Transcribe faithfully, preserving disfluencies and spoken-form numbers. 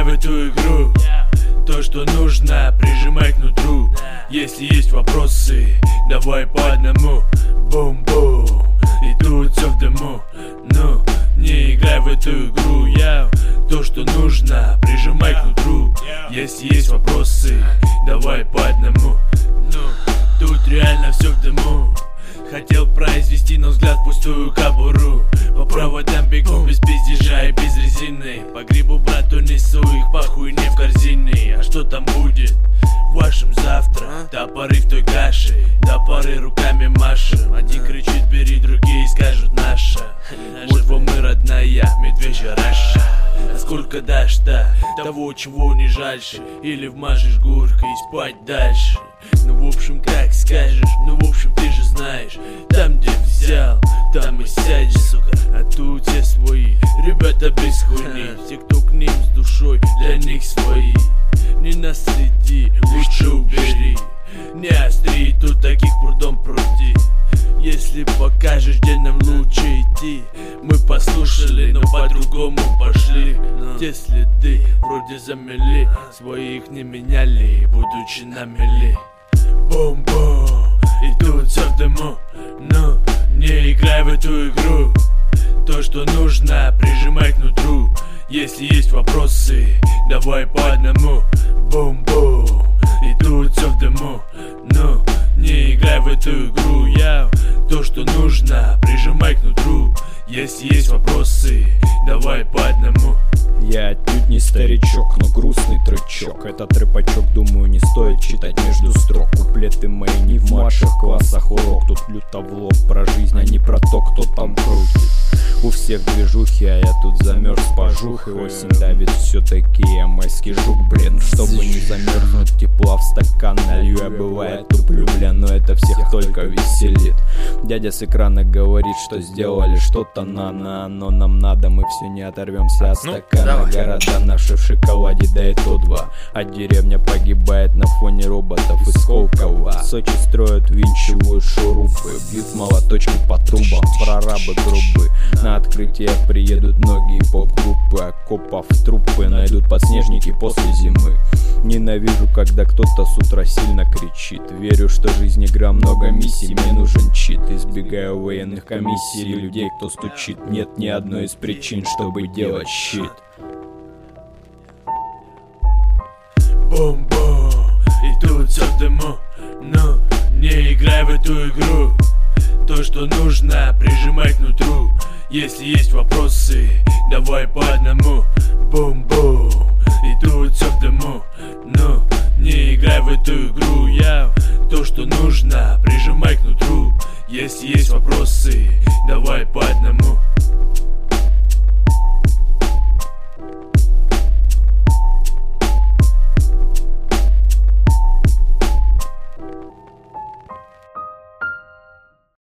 в эту игру. То, что нужно, прижимай к нутру. Если есть вопросы, давай по одному. Бум-бум, и тут все в дыму. Ну, не играй в эту игру, я. То, что нужно, прижимай к нутру. Если есть вопросы, давай по одному. Ну, тут реально все в дыму. Хотел произвести, но взгляд в пустую кобуру. По проводам бегу без пиздежа и без резины. По грибу, брату, несу их по хуйне в корзины. А что там будет в вашем завтра? Топоры в той каше, до поры руками машем. Один кричит бери, другие скажут наша. Вот вам мы родная, медвежья раша. А сколько дашь-то того, чего не жальше? Или вмажешь горкой и спать дальше? Ну в общем как скажешь, ну в общем ты же знаешь. Там где взял, там и сядешь, сука. А тут все свои, ребята без хуйни. Все кто к ним с душой, для них свои. Не наследи, лучше убери. Не остри, тут таких прудом пруди. Если покажешь, где нам лучше идти. Мы послушали, но по-другому пошли. Те следы вроде замели, своих не меняли, будучи на мели. Бум-бум, и тут все в дыму. Ну, не играй в эту игру. То, что нужно, прижимай к нутру. Если есть вопросы, давай по одному. Бум-бум, и тут все в дыму. Ну, не играй в эту игру, я. То, что нужно, прижимай к нутру. Если есть вопросы, давай по одному. Я отнюдь не старичок, но грустный трючок. Этот рэпачок, думаю, не стоит читать между строк. Куплеты мои не в младших классах урок. Тут люто в лоб про жизнь, а не про то, кто там крутит. У всех движухи, а я тут замерз пожух. И осень давит все-таки, я майский жук, блин. Чтобы не замерзнуть, тепла в стакан налью. Я бывает туплю, бля, но это всех только веселит. Дядя с экрана говорит, что сделали что-то на-на. Но нам надо, мы все не оторвемся от стакана. Города наши в шоколаде, да и то два. А деревня погибает на фоне роботов из Сколково. В Сочи строят, винчивают шурупы, бьют молоточки по трубам, прорабы грубы. На открытие приедут многие поп-группы, а копов трупы найдут подснежники после зимы. Ненавижу, когда кто-то с утра сильно кричит. Верю, что жизнь игра, много миссий, мне нужен чит. Избегаю военных комиссий и людей, кто стучит. Нет ни одной из причин, чтобы делать щит. Бум-бум, и тут все в дыму. Ну, не играй в эту игру. То, что нужно, прижимай к нутру. Если есть вопросы, давай по одному. Бум-бум, и тут все в дыму. Ну, не играй в эту игру, я. То, что нужно, прижимай к нутру. Если есть вопросы, давай по одному.